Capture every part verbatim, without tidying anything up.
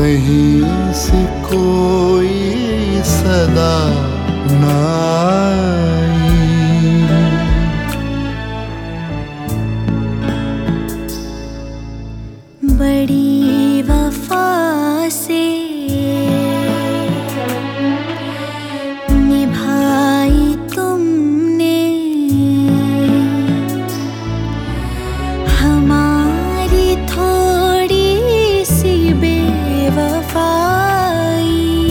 कहीं से कोई सदा न आई। बड़ी वफा से निभाई तुमने हमारी थोड़ी सी बेवफाई।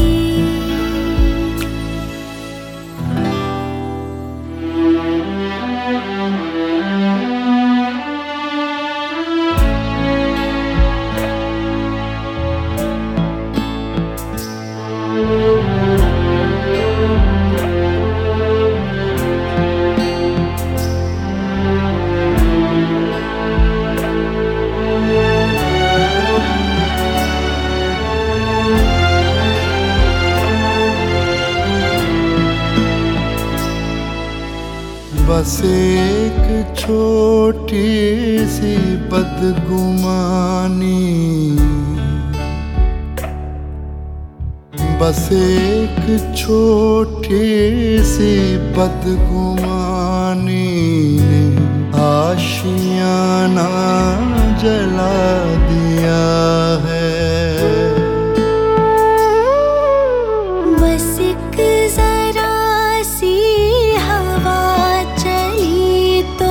बस एक छोटी सी बदगुमानी, बस एक छोटी सी बदगुमानी ने आशियाना जला दिया है। बस एक जरा सी हवा चली तो,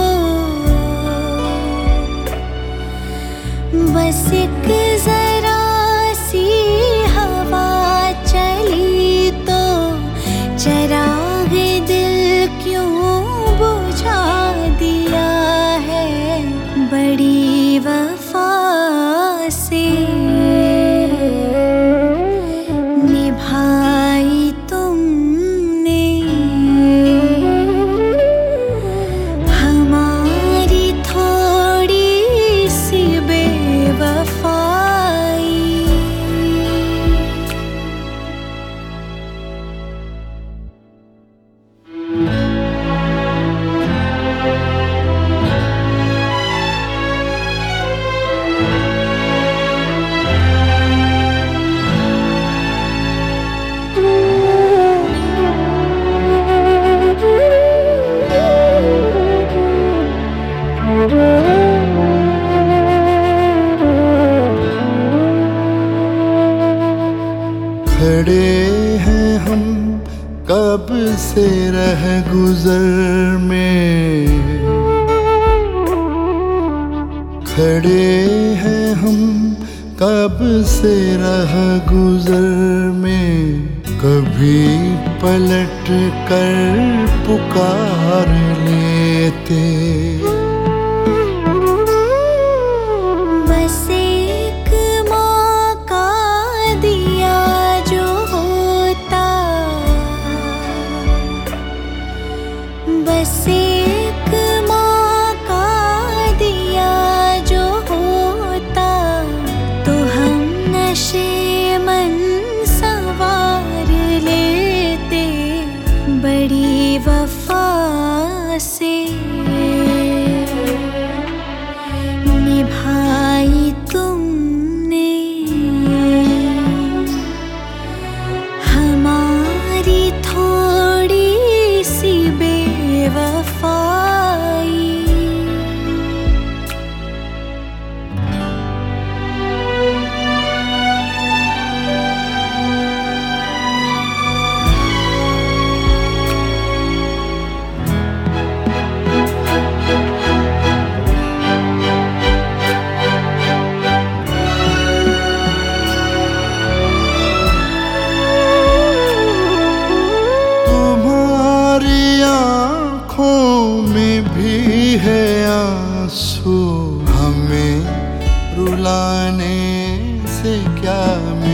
बस एक जरा सी हवा चली तो चिराग दिल क्यों बुझा दिया है। बड़ी वफा से निभाई तुमने हमारी थोड़ी सी बेवफाई। खड़े हैं हम कब से रह गुजर में, खड़े हैं हम कब से रह गुजर में। कभी पलट कर पुकार लेते, बस एक मौका दिया जो होता, बस एक मौका दिया जो होता तो हम नशे मन संवार लेते। बड़ी वफा से निभाई तुमने हमारी थोड़ी सी बेवफाई। है आंसू हमें रुलाने से क्या